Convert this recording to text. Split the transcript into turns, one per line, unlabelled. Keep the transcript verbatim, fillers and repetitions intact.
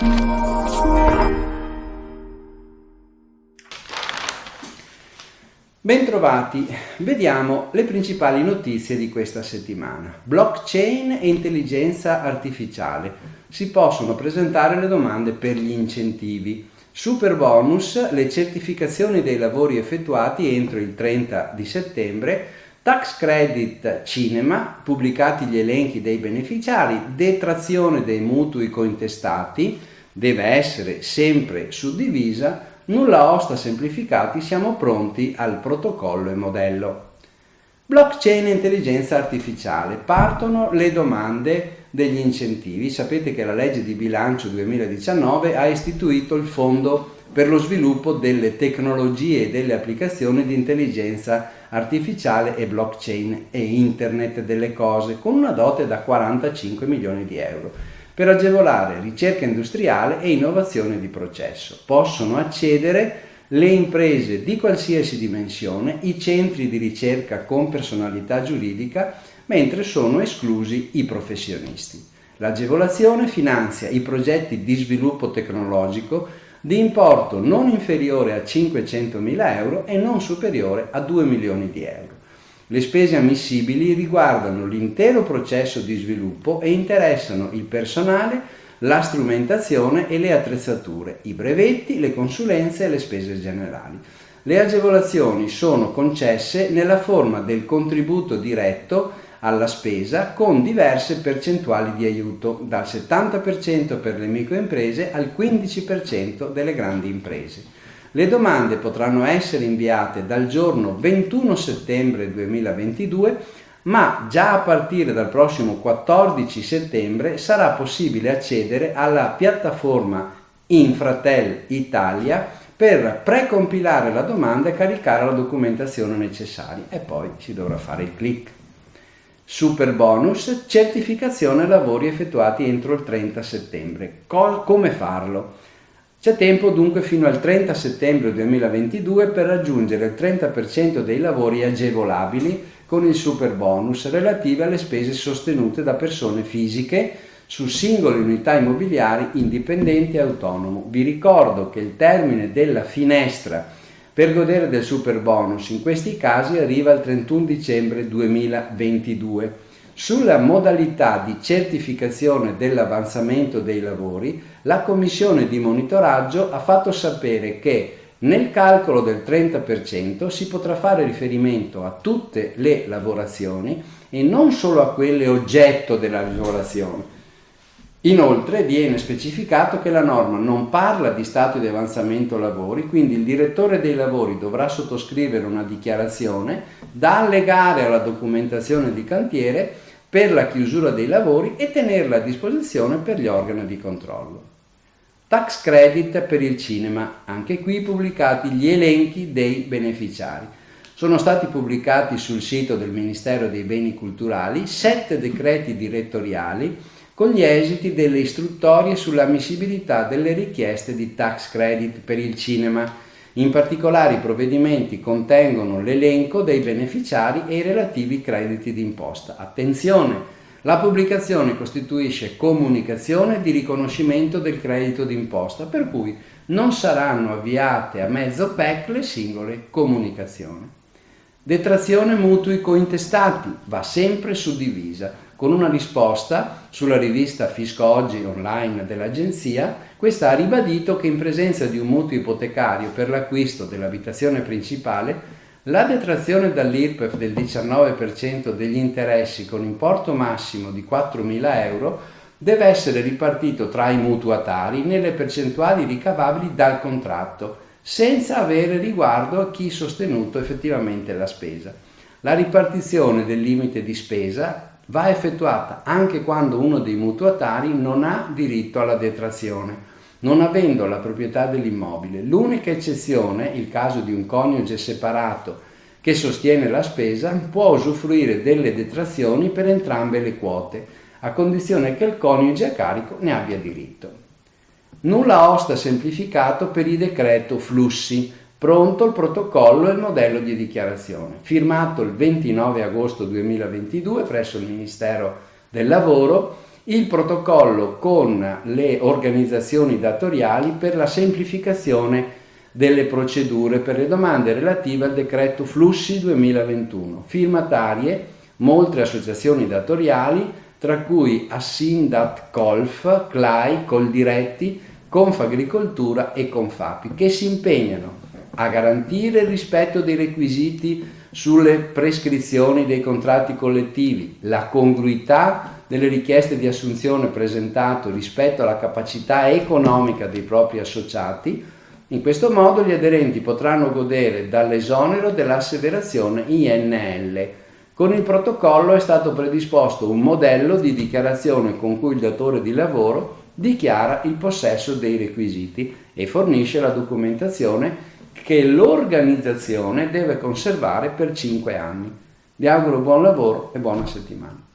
Bentrovati, vediamo le principali notizie di questa settimana. Blockchain e intelligenza artificiale. Si possono presentare le domande per gli incentivi. Super bonus, le certificazioni dei lavori effettuati entro il trenta di settembre. Tax credit cinema, pubblicati gli elenchi dei beneficiari. Detrazione dei mutui cointestati, deve essere sempre suddivisa. Nulla osta semplificati, siamo pronti al protocollo e modello. Blockchain e intelligenza artificiale. Partono le domande degli incentivi. Sapete che la legge di bilancio duemiladiciannove ha istituito il Fondo per lo sviluppo delle tecnologie e delle applicazioni di intelligenza artificiale e blockchain e internet delle cose, con una dote da quarantacinque milioni di euro. Per agevolare ricerca industriale e innovazione di processo. Possono accedere le imprese di qualsiasi dimensione, i centri di ricerca con personalità giuridica, mentre sono esclusi i professionisti. L'agevolazione finanzia i progetti di sviluppo tecnologico di importo non inferiore a cinquecentomila euro e non superiore a due milioni di euro. Le spese ammissibili riguardano l'intero processo di sviluppo e interessano il personale, la strumentazione e le attrezzature, i brevetti, le consulenze e le spese generali. Le agevolazioni sono concesse nella forma del contributo diretto alla spesa con diverse percentuali di aiuto, dal settanta per cento per le microimprese al quindici per cento delle grandi imprese. Le domande potranno essere inviate dal giorno ventuno settembre duemilaventidue, ma già a partire dal prossimo quattordici settembre sarà possibile accedere alla piattaforma Infratel Italia per precompilare la domanda e caricare la documentazione necessaria e poi si dovrà fare il click. Super bonus, certificazione lavori effettuati entro il trenta settembre. Co- come farlo? C'è tempo dunque fino al trenta settembre duemilaventidue per raggiungere il trenta per cento dei lavori agevolabili con il super bonus relativi alle spese sostenute da persone fisiche su singole unità immobiliari indipendenti e autonomo. Vi ricordo che il termine della finestra per godere del super bonus in questi casi arriva al trentuno dicembre duemilaventidue. Sulla modalità di certificazione dell'avanzamento dei lavori, la commissione di monitoraggio ha fatto sapere che nel calcolo del trenta per cento si potrà fare riferimento a tutte le lavorazioni e non solo a quelle oggetto della lavorazione. Inoltre viene specificato che la norma non parla di stato di avanzamento lavori, quindi il direttore dei lavori dovrà sottoscrivere una dichiarazione da allegare alla documentazione di cantiere per la chiusura dei lavori e tenerla a disposizione per gli organi di controllo. Tax credit per il cinema, anche qui pubblicati gli elenchi dei beneficiari. Sono stati pubblicati sul sito del Ministero dei Beni Culturali sette decreti direttoriali con gli esiti delle istruttorie sull'ammissibilità delle richieste di tax credit per il cinema. In particolare i provvedimenti contengono l'elenco dei beneficiari e i relativi crediti d'imposta. Attenzione! La pubblicazione costituisce comunicazione di riconoscimento del credito d'imposta, per cui non saranno avviate a mezzo P E C le singole comunicazioni. Detrazione mutui cointestati va sempre suddivisa. Con una risposta sulla rivista Fisco Oggi online dell'agenzia, questa ha ribadito che in presenza di un mutuo ipotecario per l'acquisto dell'abitazione principale, la detrazione dall'I R P E F del diciannove per cento degli interessi con importo massimo di quattromila euro deve essere ripartito tra i mutuatari nelle percentuali ricavabili dal contratto, senza avere riguardo a chi ha sostenuto effettivamente la spesa. La ripartizione del limite di spesa va effettuata anche quando uno dei mutuatari non ha diritto alla detrazione, non avendo la proprietà dell'immobile. L'unica eccezione, il caso di un coniuge separato che sostiene la spesa, può usufruire delle detrazioni per entrambe le quote, a condizione che il coniuge a carico ne abbia diritto. Nulla osta semplificato per il decreto flussi. Pronto il protocollo e il modello di dichiarazione, firmato il ventinove agosto duemilaventidue presso il Ministero del Lavoro il protocollo con le organizzazioni datoriali per la semplificazione delle procedure per le domande relative al decreto Flussi duemilaventuno. Firmatarie molte associazioni datoriali, tra cui Assindat Colf, C L A I, Coldiretti, Confagricoltura e Confapi, che si impegnano a garantire il rispetto dei requisiti sulle prescrizioni dei contratti collettivi, la congruità delle richieste di assunzione presentate rispetto alla capacità economica dei propri associati. In questo modo gli aderenti potranno godere dall'esonero dell'asseverazione I N L. Con il protocollo è stato predisposto un modello di dichiarazione con cui il datore di lavoro dichiara il possesso dei requisiti e fornisce la documentazione che l'organizzazione deve conservare per cinque anni. Vi auguro buon lavoro e buona settimana.